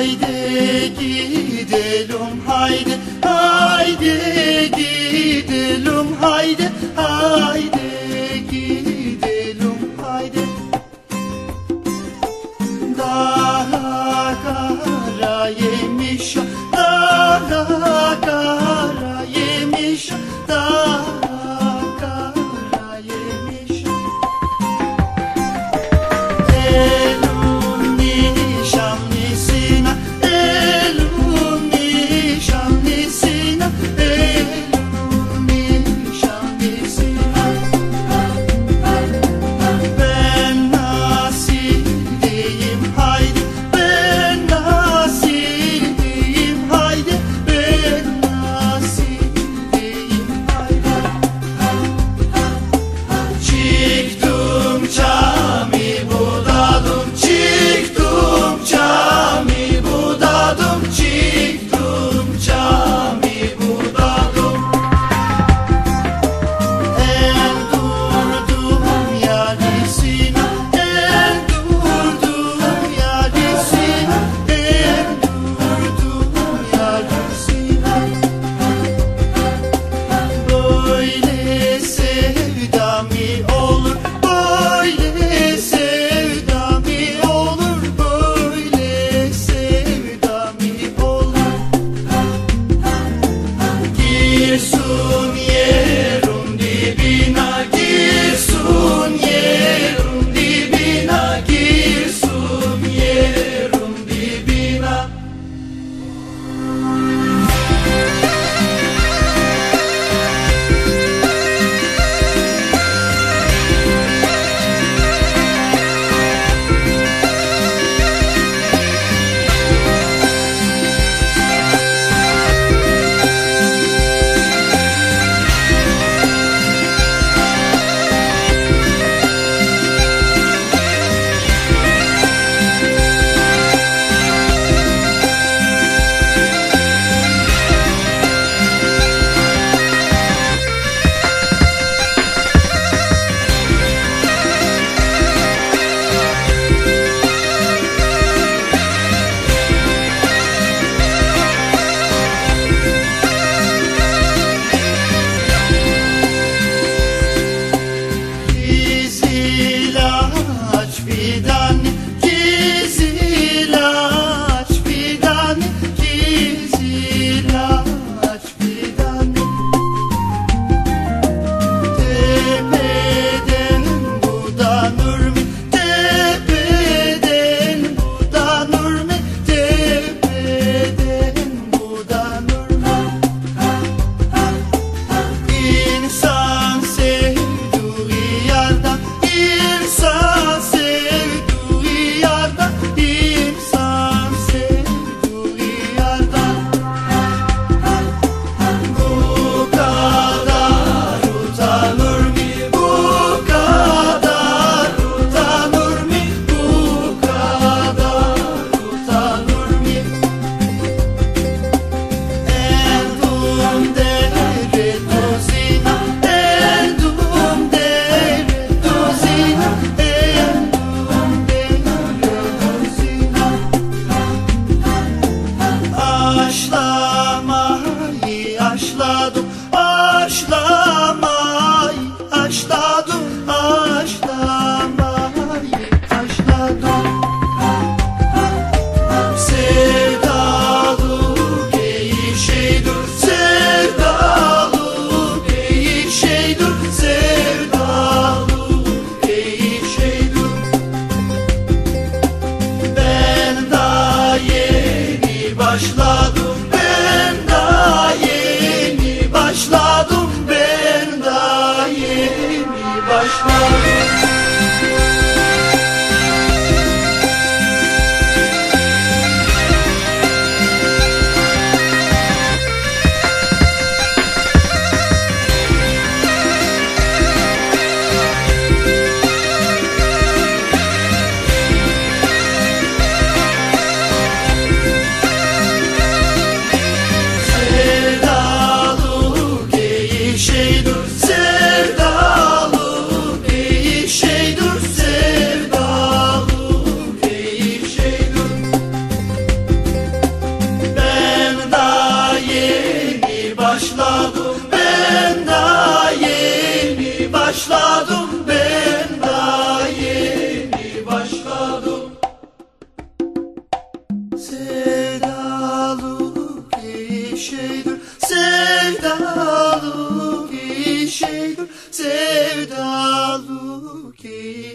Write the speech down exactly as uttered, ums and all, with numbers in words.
Haydi gidelim haydi, haydi gidelim haydi, haydi gidelim haydi. Dağ kara yemiş, dağ kara yemiş, dağ kara yemiş. Elun nişanlısına, elun nişanlısına, elun nişanlısına. Ben nasıl diyeyim haydi, ben nasıl diyeyim haydi, ben nasıl diyeyim haydi. Çıktım cami budadım, çıktım cami budadım, çıktım cami budadım. El durdum yarisine, el durdum yarisine, el durdum yarisine. Böyle sevda mı olur, böyle sevda mı olur, böyle sevda mı olur. Girsun yerin dibine, girsun yerin dibine, girsun yerin dibine. Kizilaç fidanı, kizilaç fidanı, kizilaç fidanı. Tepeden budanır mı, tepeden budanır mı, tepeden budanır mı? İnsan sevdiği yerden, İnsan sevdiği yerden, insan sevdiği yerden. Bu kadar utanır mı, bu kadar utanır mı, bu kadar utanır mı? Eldum dere tozina, eldum dere tozina, eldum dere tozina. Aşlamayı aşladım, aşlamayı aşladım, aşlamayı aşladım. Sevdalı değil şeydir, sevdalı değil şeydir, sevdalı değil şeydir. Ben daha yeni başladım, ben daha yeni başladım. şeydir sevdalı geyik